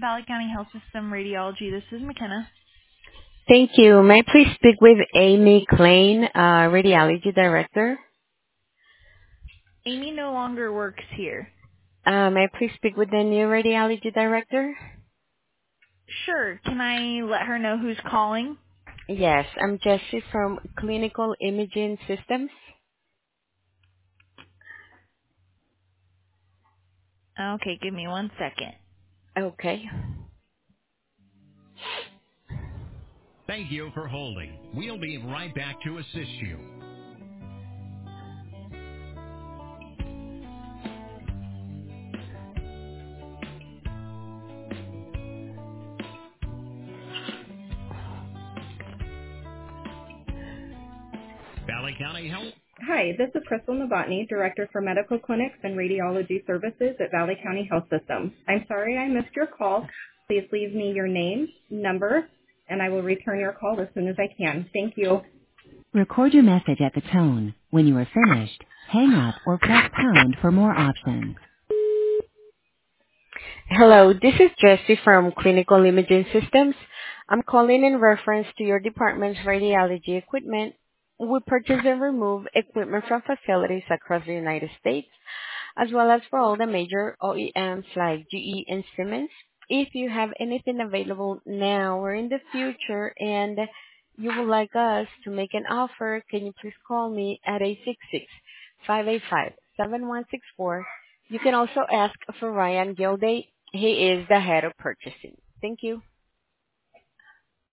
Valley County Health System Radiology. This is McKenna. Thank you. May I please speak with Amy Klein, Radiology Director? Amy no longer works here. May I please speak with the new Radiology Director? Sure. Can I let her know who's calling? Yes, I'm Jessie from Clinical Imaging Systems. Okay, give me 1 second. Okay. Thank you for holding. We'll be right back to assist you. Valley County Health. Hi, this is Crystal Novotny, Director for Medical Clinics and Radiology Services at Valley County Health System. I'm sorry I missed your call. Please leave me your name, number, and I will return your call as soon as I can. Thank you. Record your message at the tone. When you are finished, hang up or press pound for more options. Hello, this is Jessie from Clinical Imaging Systems. I'm calling in reference to your department's radiology equipment. We purchase and remove equipment from facilities across the United States, as well as for all the major OEMs like GE and Siemens. If you have anything available now or in the future and you would like us to make an offer, can you please call me at 866-585-7164. You can also ask for Ryan Gilday. He is the head of purchasing. Thank you.